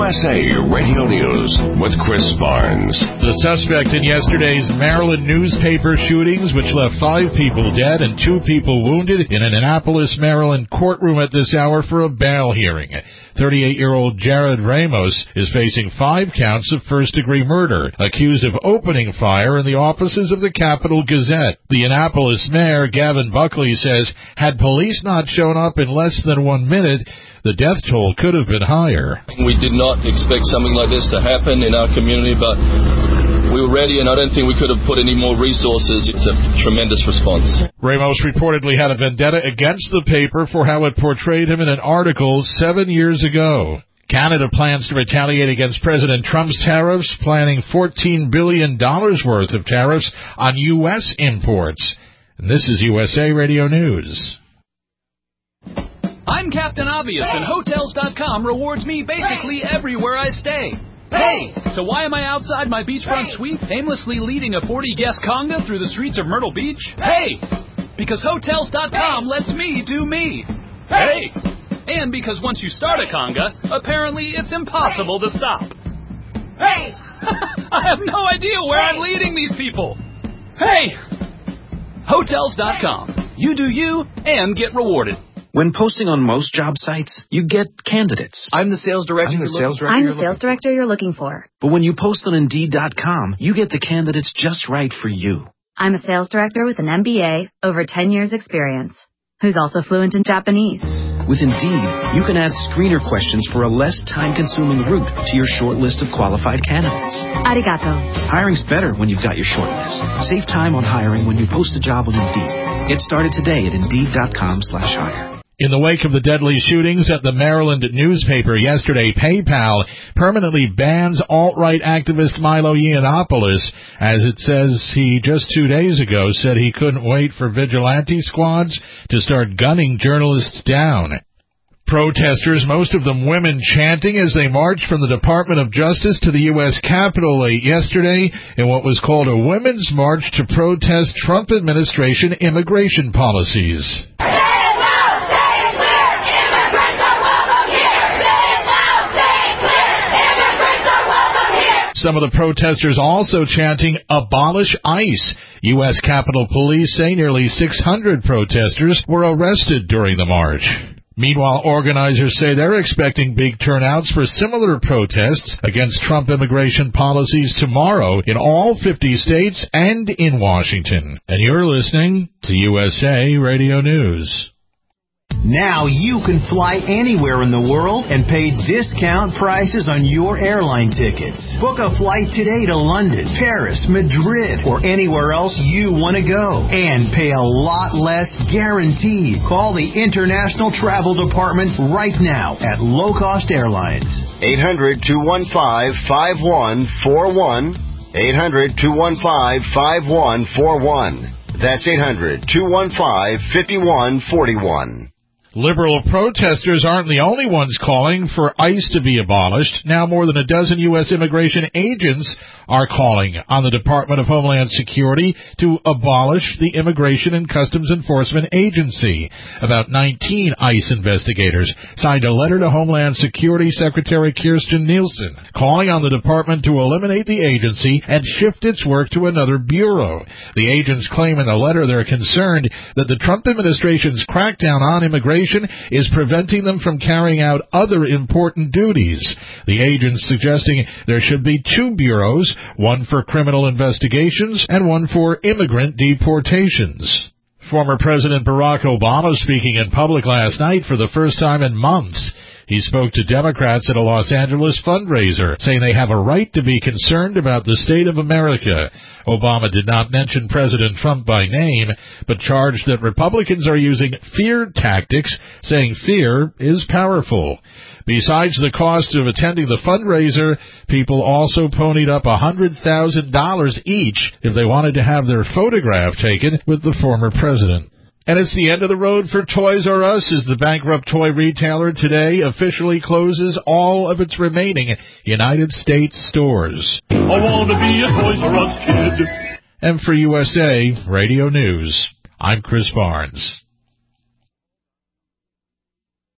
USA Radio News with Chris Barnes. The suspect in yesterday's Maryland newspaper shootings, which left 5 people dead and 2 people wounded in an Annapolis, Maryland courtroom at this hour for a bail hearing. 38-year-old Jared Ramos is facing 5 counts of first-degree murder, accused of opening fire in the offices of the Capital Gazette. The Annapolis mayor, Gavin Buckley, says had police not shown up in less than 1 minute, the death toll could have been higher. We did not expect something like this to happen in our community, but we were ready, and I don't think we could have put any more resources. It's a tremendous response. Ramos reportedly had a vendetta against the paper for how it portrayed him in an article 7 years ago. Canada plans to retaliate against President Trump's tariffs, planning $14 billion worth of tariffs on U.S. imports. And this is USA Radio News. I'm Captain Obvious, and Hotels.com rewards me basically everywhere I stay. Hey, so why am I outside my beachfront suite aimlessly leading a 40-guest conga through the streets of Myrtle Beach? Hey, because Hotels.com lets me do me. Hey, and because once you start a conga, apparently it's impossible to stop. Hey, I have no idea where I'm leading these people. Hey, Hotels.com. You do you and get rewarded. When posting on most job sites, you get candidates. I'm the sales director you're looking for. But when you post on Indeed.com, you get the candidates just right for you. I'm a sales director with an MBA, over 10 years experience, who's also fluent in Japanese. With Indeed, you can add screener questions for a less time-consuming route to your short list of qualified candidates. Arigato. Hiring's better when you've got your short list. Save time on hiring when you post a job on Indeed. Get started today at Indeed.com/hire. In the wake of the deadly shootings at the Maryland newspaper yesterday, PayPal permanently bans alt-right activist Milo Yiannopoulos, as it says he just 2 days ago said he couldn't wait for vigilante squads to start gunning journalists down. Protesters, most of them women, chanting as they marched from the Department of Justice to the U.S. Capitol late yesterday in what was called a women's march to protest Trump administration immigration policies. Some of the protesters also chanting, "Abolish ICE." U.S. Capitol Police say nearly 600 protesters were arrested during the march. Meanwhile, organizers say they're expecting big turnouts for similar protests against Trump immigration policies tomorrow in all 50 states and in Washington. And you're listening to USA Radio News. Now you can fly anywhere in the world and pay discount prices on your airline tickets. Book a flight today to London, Paris, Madrid, or anywhere else you want to go. And pay a lot less guaranteed. Call the International Travel Department right now at Low Cost Airlines. 800-215-5141. 800-215-5141. That's 800-215-5141. Liberal protesters aren't the only ones calling for ICE to be abolished. Now more than a dozen U.S. immigration agents are calling on the Department of Homeland Security to abolish the Immigration and Customs Enforcement Agency. About 19 ICE investigators signed a letter to Homeland Security Secretary Kirstjen Nielsen, calling on the department to eliminate the agency and shift its work to another bureau. The agents claim in the letter they're concerned that the Trump administration's crackdown on immigration is preventing them from carrying out other important duties. The agents suggesting there should be 2 bureaus, one for criminal investigations and one for immigrant deportations. Former President Barack Obama speaking in public last night for the first time in months. He spoke to Democrats at a Los Angeles fundraiser, saying they have a right to be concerned about the state of America. Obama did not mention President Trump by name, but charged that Republicans are using fear tactics, saying fear is powerful. Besides the cost of attending the fundraiser, people also ponied up $100,000 each if they wanted to have their photograph taken with the former president. And it's the end of the road for Toys R Us as the bankrupt toy retailer today officially closes all of its remaining United States stores. I want to be a Toys R Us kid. And for USA Radio News, I'm Chris Barnes.